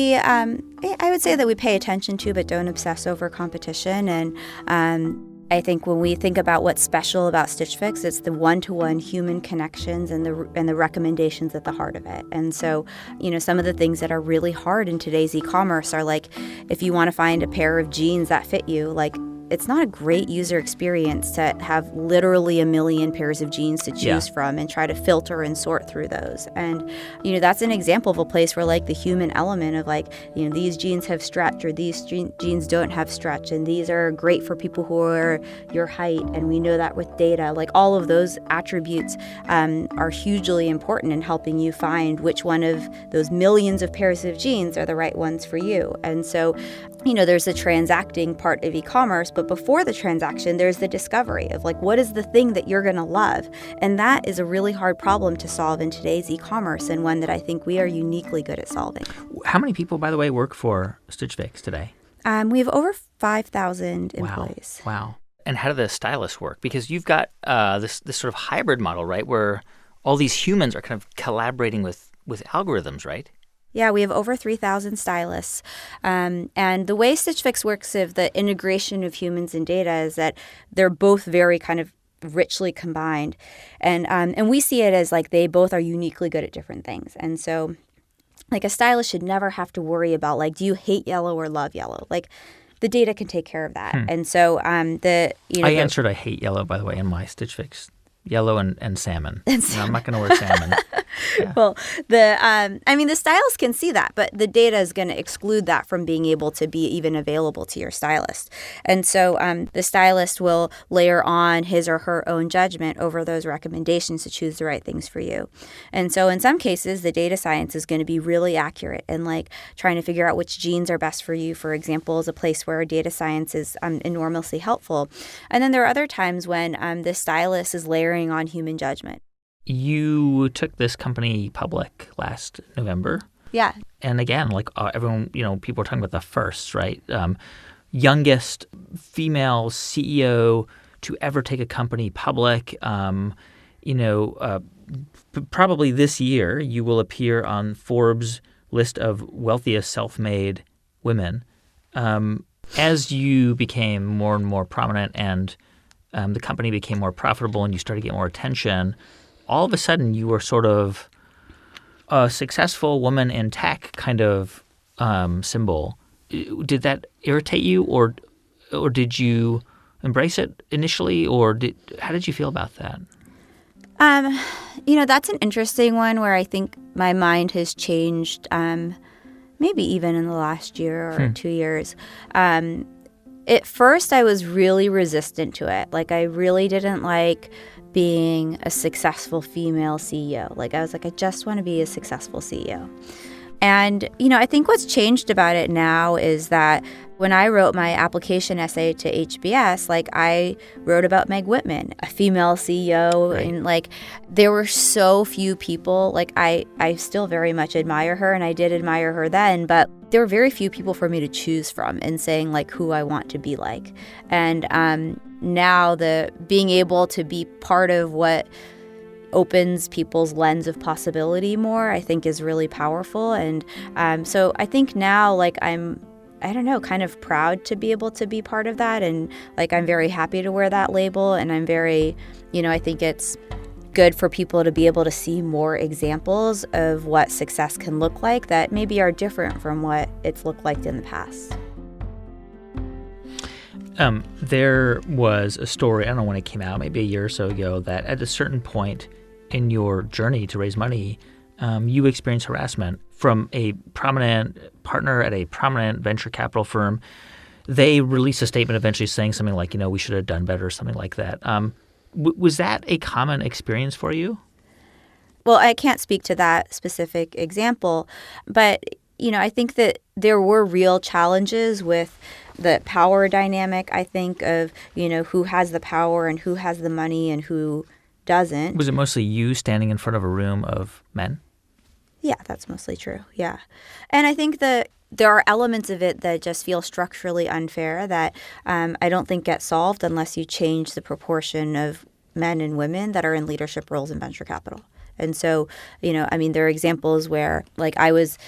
Speaker 1: I would say that we pay attention to but don't obsess over competition. And I think when we think about what's special about Stitch Fix, it's the one-to-one human connections and the recommendations at the heart of it. And so, some of the things that are really hard in today's e-commerce are if you want to find a pair of jeans that fit you, it's not a great user experience to have literally a million pairs of jeans to choose from and try to filter and sort through those. And, that's an example of a place where the human element of these jeans have stretch or these jeans don't have stretch and these are great for people who are your height. And we know that with data, all of those attributes are hugely important in helping you find which one of those millions of pairs of jeans are the right ones for you. And so, there's the transacting part of e-commerce, but before the transaction, there's the discovery of what is the thing that you're going to love? And that is a really hard problem to solve in today's e-commerce and one that I think we are uniquely good at solving.
Speaker 2: How many people, by the way, work for Stitch Fix today?
Speaker 1: We have over 5,000 employees.
Speaker 2: Wow. And how do the stylists work? Because you've got this sort of hybrid model, right, where all these humans are kind of collaborating with algorithms, right?
Speaker 1: Yeah, we have over 3,000 stylists. And the way Stitch Fix works of the integration of humans and data is that they're both very kind of richly combined. And we see it as they both are uniquely good at different things. And so a stylist should never have to worry about do you hate yellow or love yellow? The data can take care of that. And so I
Speaker 2: answered I hate yellow, by the way, in my Stitch Fix. Yellow and salmon. I'm not going to wear salmon. Yeah.
Speaker 1: Well, the stylist can see that, but the data is going to exclude that from being able to be even available to your stylist. And so the stylist will layer on his or her own judgment over those recommendations to choose the right things for you. And so in some cases, the data science is going to be really accurate and trying to figure out which genes are best for you, for example, is a place where data science is enormously helpful. And then there are other times when the stylist is layering on human judgment.
Speaker 2: You took this company public last November.
Speaker 1: Yeah.
Speaker 2: And again, everyone, people are talking about the first, right? Youngest female CEO to ever take a company public. Probably this year you will appear on Forbes' list of wealthiest self-made women. As you became more and more prominent and the company became more profitable and you started to get more attention, all of a sudden you were sort of a successful woman in tech kind of symbol. Did that irritate you or did you embrace it initially, or how did you feel about that?
Speaker 1: That's an interesting one where I think my mind has changed, maybe even in the last year or 2 years. At first, I was really resistant to it. Like, I really didn't like being a successful female CEO. Like, I was like, I just want to be a successful CEO. And, I think what's changed about it now is that when I wrote my application essay to HBS, like, I wrote about Meg Whitman, a female CEO.
Speaker 2: Right.
Speaker 1: And, like, there were so few people. Like, I still very much admire her, and I did admire her then. But there were very few people for me to choose from in saying, like, who I want to be like. And now the being able to be part of what opens people's lens of possibility more, I think is really powerful. And so I think now, like, I'm kind of proud to be able to be part of that. And, like, I'm very happy to wear that label. And I'm very, I think it's good for people to be able to see more examples of what success can look like that maybe are different from what it's looked like in the past.
Speaker 2: There was a story, I don't know when it came out, maybe a year or so ago, that at a certain point in your journey to raise money, you experienced harassment from a prominent partner at a prominent venture capital firm. They released a statement eventually saying something like, we should have done better or something like that. Was that a common experience for you?
Speaker 1: Well, I can't speak to that specific example, but, I think that there were real challenges with the power dynamic, I think, of, who has the power and who has the money and who doesn't.
Speaker 2: Was it mostly you standing in front of a room of men?
Speaker 1: Yeah, that's mostly true. Yeah. And I think that there are elements of it that just feel structurally unfair that I don't think get solved unless you change the proportion of men and women that are in leadership roles in venture capital. And so, there are examples where, like, I was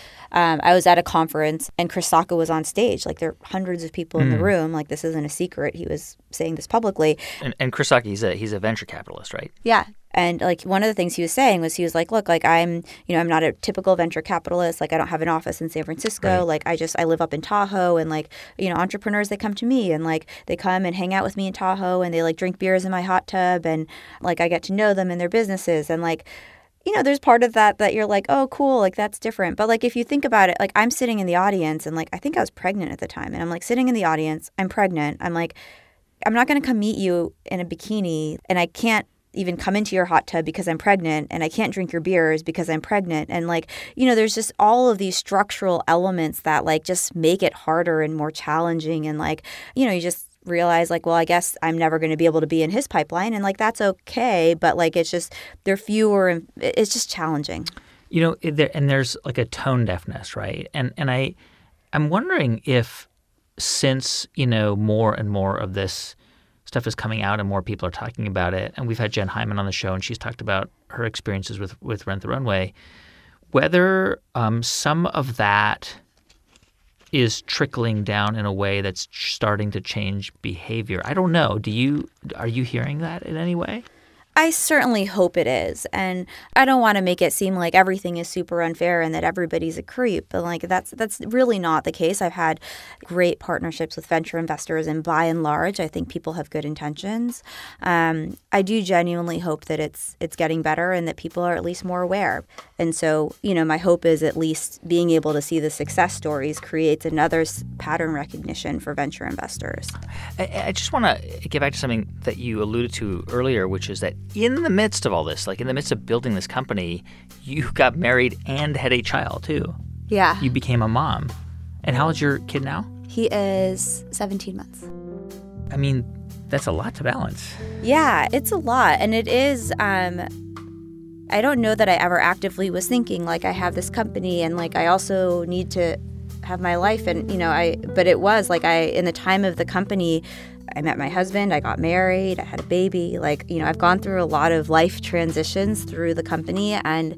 Speaker 1: at a conference and Chris Sacca was on stage. Like, there are hundreds of people in the room. Like, this isn't a secret. He was saying this publicly.
Speaker 2: And Chris Sacca, he's a venture capitalist, right?
Speaker 1: Yeah. And, like, one of the things he was saying was, he was like, look, like, I'm not a typical venture capitalist. Like, I don't have an office in San Francisco.
Speaker 2: Right.
Speaker 1: Like, I live up in Tahoe. And, like, entrepreneurs, they come to me and, like, they come and hang out with me in Tahoe and they, like, drink beers in my hot tub. And, like, I get to know them and their businesses. And, like, there's part of that you're like, oh, cool, like, that's different. But, like, if you think about it, like, I'm sitting in the audience and, like, I think I was pregnant at the time. And I'm, like, sitting in the audience. I'm pregnant. I'm like, I'm not going to come meet you in a bikini. And I can't even come into your hot tub because I'm pregnant. And I can't drink your beers because I'm pregnant. And, like, there's just all of these structural elements that, like, just make it harder and more challenging. And, like, you just realize, like, well, I guess I'm never going to be able to be in his pipeline, and, like, that's okay, but, like, it's just there are fewer and it's just challenging.
Speaker 2: There's, like, a tone deafness, right? And I'm wondering if, since more and more of this stuff is coming out and more people are talking about it, and we've had Jen Hyman on the show and she's talked about her experiences with Rent the Runway, whether some of that is trickling down in a way that's starting to change behavior. I don't know. Are you hearing that in any way?
Speaker 1: I certainly hope it is. And I don't want to make it seem like everything is super unfair and that everybody's a creep. But, like, that's really not the case. I've had great partnerships with venture investors, and by and large, I think people have good intentions. I do genuinely hope that it's getting better and that people are at least more aware. And so, my hope is at least being able to see the success stories creates another pattern recognition for venture investors.
Speaker 2: I just want to get back to something that you alluded to earlier, which is that in the midst of all this, like in the midst of building this company, you got married and had a child too.
Speaker 1: Yeah.
Speaker 2: You became a mom. And how old's your kid now?
Speaker 1: He is 17 months.
Speaker 2: I mean, that's a lot to balance.
Speaker 1: Yeah, it's a lot. And it is, I don't know that I ever actively was thinking, like, I have this company and, like, I also need to have my life. And, but it was like in the time of the company, I met my husband, I got married, I had a baby. Like, I've gone through a lot of life transitions through the company. And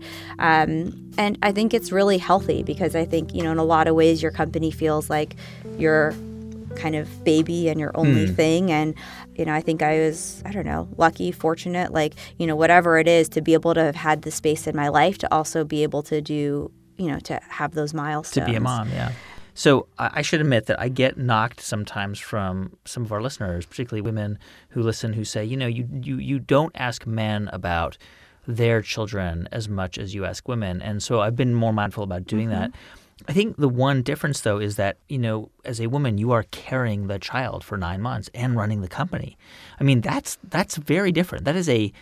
Speaker 1: I think it's really healthy because I think, in a lot of ways, your company feels like your kind of baby and your only thing. And, I think I was, lucky, fortunate, like, whatever it is, to be able to have had the space in my life to also be able to do, to have those milestones.
Speaker 2: To be a mom, yeah. So I should admit that I get knocked sometimes from some of our listeners, particularly women who listen, who say, you don't ask men about their children as much as you ask women. And so I've been more mindful about doing that. I think the one difference, though, is that, as a woman, you are carrying the child for 9 months and running the company. I mean, that's very different. That's a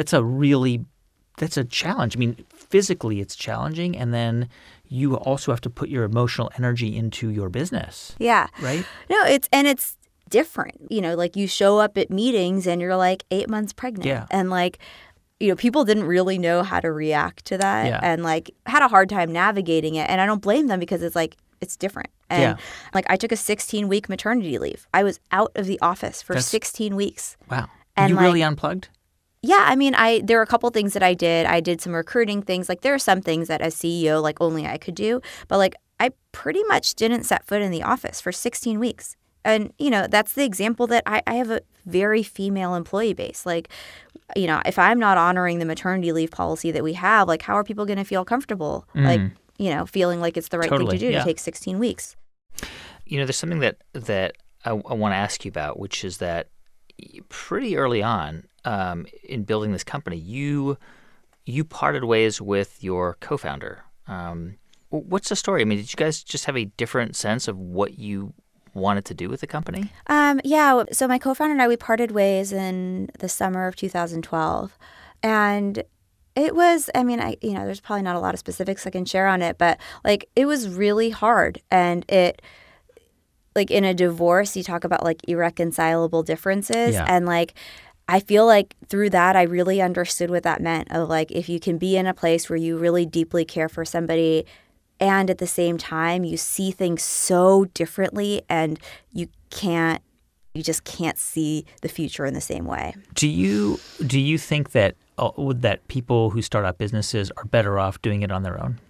Speaker 2: challenge. I mean, physically it's challenging, and then you also have to put your emotional energy into your business.
Speaker 1: Yeah.
Speaker 2: Right?
Speaker 1: No, it's different. Like you show up at meetings and you're like 8 months pregnant.
Speaker 2: Yeah.
Speaker 1: And like, people didn't really know how to react to that and like had a hard time navigating it. And I don't blame them because it's like, it's different. And like I took a 16-week maternity leave. I was out of the office for 16 weeks.
Speaker 2: Wow.
Speaker 1: And
Speaker 2: you really unplugged?
Speaker 1: Yeah, I mean, there were a couple things that I did. I did some recruiting things. Like there are some things that as CEO, like only I could do. But like I pretty much didn't set foot in the office for 16 weeks. And, that's the example that I have a very female employee base. Like, if I'm not honoring the maternity leave policy that we have, like how are people going to feel comfortable? Like, feeling like it's the right thing to do to take 16 weeks.
Speaker 2: There's something that I want to ask you about, which is that pretty early on, in building this company, you parted ways with your co-founder. What's the story? I mean, did you guys just have a different sense of what you wanted to do with the company?
Speaker 1: Yeah. So my co-founder and I, we parted ways in the summer of 2012. And it was, I mean, there's probably not a lot of specifics I can share on it, but like it was really hard. And like in a divorce, you talk about like irreconcilable differences.
Speaker 2: Yeah.
Speaker 1: And like, I feel like through that, I really understood what that meant of like, if you can be in a place where you really deeply care for somebody and at the same time you see things so differently and you just can't see the future in the same way. Do you
Speaker 2: think that that people who start up businesses are better off doing it on their own?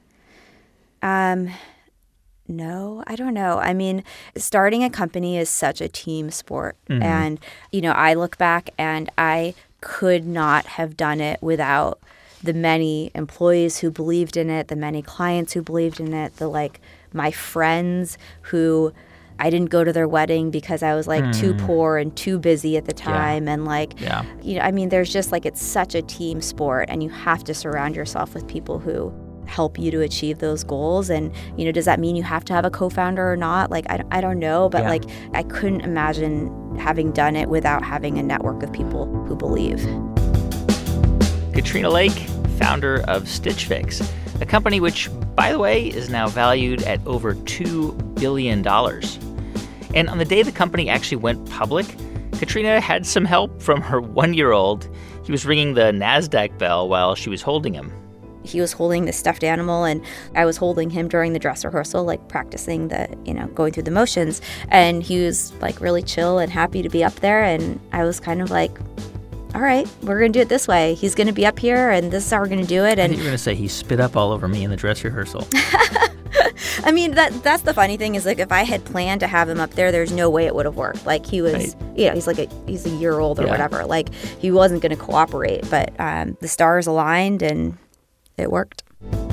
Speaker 1: No, I don't know. I mean, starting a company is such a team sport. Mm-hmm. And, I look back and I could not have done it without the many employees who believed in it, the many clients who believed in it, my friends who I didn't go to their wedding because I was too poor and too busy at the time. Yeah. And I mean, there's just it's such a team sport and you have to surround yourself with people who help you to achieve those goals. And, does that mean you have to have a co-founder or not? I don't know, but I couldn't imagine having done it without having a network of people who believe.
Speaker 2: Katrina Lake, founder of Stitch Fix, a company which, by the way, is now valued at over $2 billion. And on the day the company actually went public, Katrina had some help from her 1-year-old. He was ringing the NASDAQ bell while she was holding him.
Speaker 1: He was holding the stuffed animal, and I was holding him during the dress rehearsal, practicing going through the motions. And he was, really chill and happy to be up there. And I was kind of all right, we're going to do it this way. He's going to be up here, and this is how we're going to do it. And
Speaker 2: I think you're going to say he spit up all over me in the dress rehearsal.
Speaker 1: I mean, that's the funny thing is, if I had planned to have him up there, there's no way it would have worked. He was, right. He's a year old or whatever. He wasn't going to cooperate. But the stars aligned, and it worked.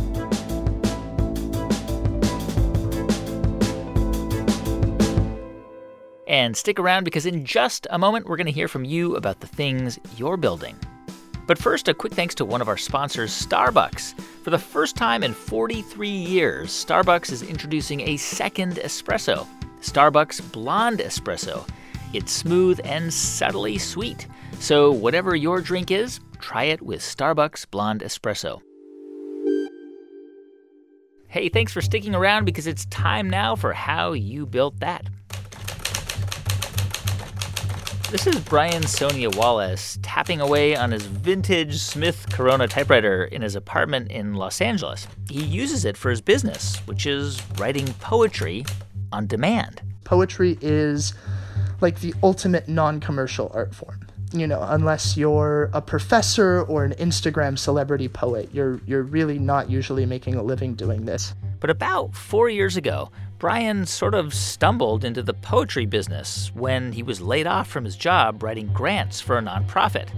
Speaker 2: And stick around because in just a moment, we're going to hear from you about the things you're building. But first, a quick thanks to one of our sponsors, Starbucks. For the first time in 43 years, Starbucks is introducing a second espresso, Starbucks Blonde Espresso. It's smooth and subtly sweet. So whatever your drink is, try it with Starbucks Blonde Espresso. Hey, thanks for sticking around because it's time now for How You Built That. This is Brian Sonia Wallace tapping away on his vintage Smith Corona typewriter in his apartment in Los Angeles. He uses it for his business, which is writing poetry on demand.
Speaker 5: Poetry is the ultimate non-commercial art form. Unless you're a professor or an Instagram celebrity poet, you're really not usually making a living doing this.
Speaker 2: But about 4 years ago, Brian sort of stumbled into the poetry business when he was laid off from his job writing grants for a nonprofit.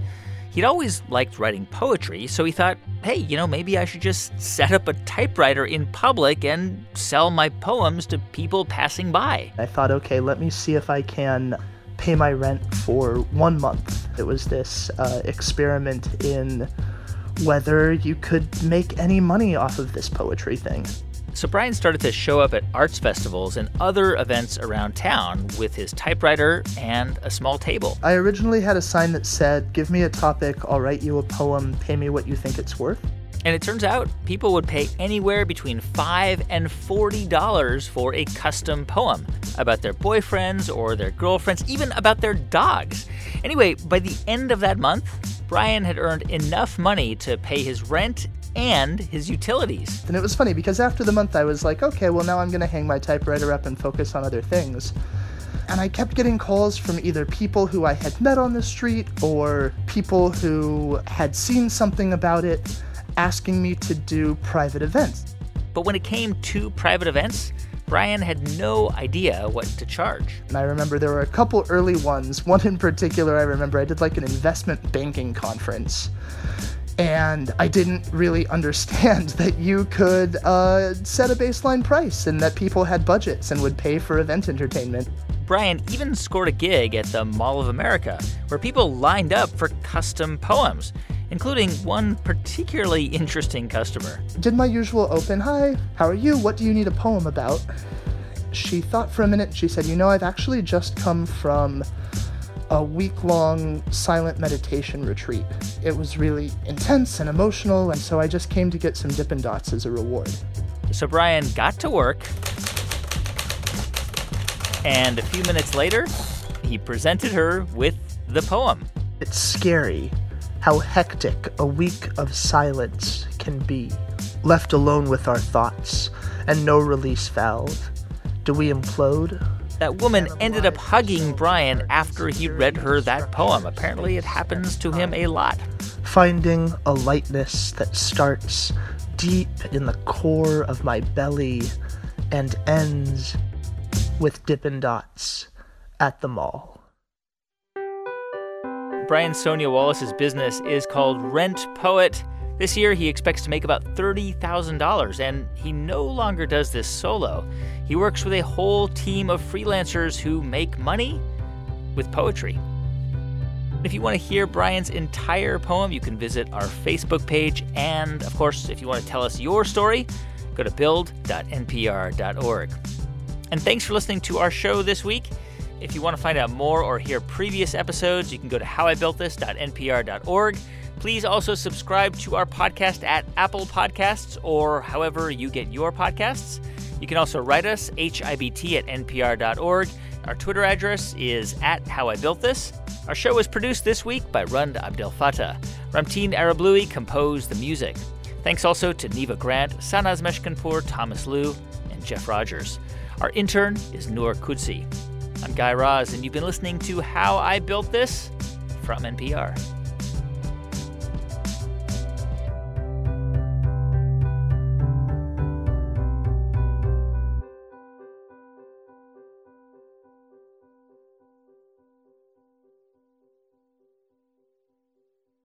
Speaker 2: He'd always liked writing poetry, so he thought, hey, maybe I should just set up a typewriter in public and sell my poems to people passing by.
Speaker 5: I thought, okay, let me see if I can pay my rent for 1 month. It was this experiment in whether you could make any money off of this poetry thing.
Speaker 2: So Brian started to show up at arts festivals and other events around town with his typewriter and a small table.
Speaker 5: I originally had a sign that said, give me a topic, I'll write you a poem, pay me what you think it's worth.
Speaker 2: And it turns out people would pay anywhere between $5 and $40 for a custom poem about their boyfriends or their girlfriends, even about their dogs. Anyway, by the end of that month, Brian had earned enough money to pay his rent and his utilities.
Speaker 5: And it was funny because after the month I was like, okay, well now I'm going to hang my typewriter up and focus on other things. And I kept getting calls from either people who I had met on the street or people who had seen something about it asking me to do private events.
Speaker 2: But when it came to private events, Brian had no idea what to charge.
Speaker 5: And I remember there were a couple early ones. One in particular, I remember I did like an investment banking conference. And I didn't really understand that you could set a baseline price and that people had budgets and would pay for event entertainment.
Speaker 2: Brian even scored a gig at the Mall of America, where people lined up for custom poems, including one particularly interesting customer.
Speaker 5: Did my usual open, hi, how are you? What do you need a poem about? She thought for a minute and she said, I've actually just come from a week-long silent meditation retreat. It was really intense and emotional, and so I just came to get some Dippin' Dots as a reward.
Speaker 2: So Brian got to work, and a few minutes later, he presented her with the poem.
Speaker 5: It's scary how hectic a week of silence can be. Left alone with our thoughts and no release valve. Do we implode?
Speaker 2: That woman ended up hugging Brian after he read her that poem. Apparently it happens to him a lot.
Speaker 5: Finding a lightness that starts deep in the core of my belly and ends with Dippin' Dots at the mall.
Speaker 2: Brian Sonia Wallace's business is called Rent Poet. This year, he expects to make about $30,000, and he no longer does this solo. He works with a whole team of freelancers who make money with poetry. If you want to hear Brian's entire poem, you can visit our Facebook page. And, of course, if you want to tell us your story, go to build.npr.org. And thanks for listening to our show this week. If you want to find out more or hear previous episodes, you can go to howibuiltthis.npr.org. Please also subscribe to our podcast at Apple Podcasts or however you get your podcasts. You can also write us, hibt@npr.org. Our Twitter address is @howibuiltthis. Our show was produced this week by Rund Abdelfatah. Ramtin Arablouei composed the music. Thanks also to Neva Grant, Sanaz Meshkinpour, Thomas Liu, and Jeff Rogers. Our intern is Noor Kudsi. I'm Guy Raz, and you've been listening to How I Built This from NPR.